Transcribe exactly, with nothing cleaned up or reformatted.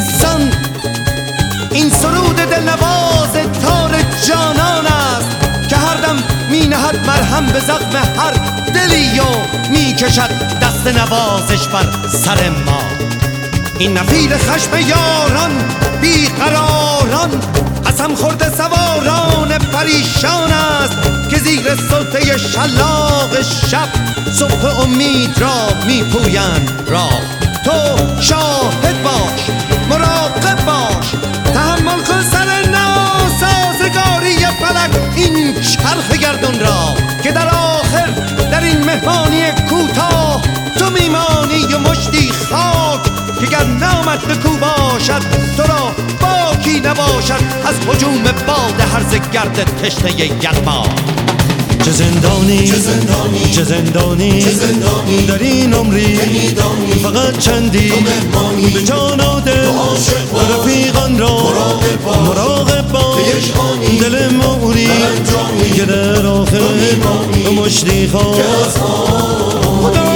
سان این سرود دلنواز تار جانان است که هر دم می نهد مرهم به زخم هر دلی و می کشد دست نوازش بر سر ما. این نفیر خشم یاران بیقراران قسم خورده سواران پریشان است که زیر سلطه شلاق شب صبح امید را می پویند راه. تو شاهد باش، مراقب باش، تحمل کن سر ناسازگاری فلک این چرخ گردون را که در آخر در این مهمانی کوتاه تو میمانی و مشتی خاک که گر نامت نکو باشد تو را باکی نباشد از هجوم باد هرزه گرد تشنه یغما. چه زندانی چه زندانی چه زندانی چه زندانی در این عمری فقط چندی به جان و دل رفیقان را مراقب باش، دل موری که در آخر مشتی خواست.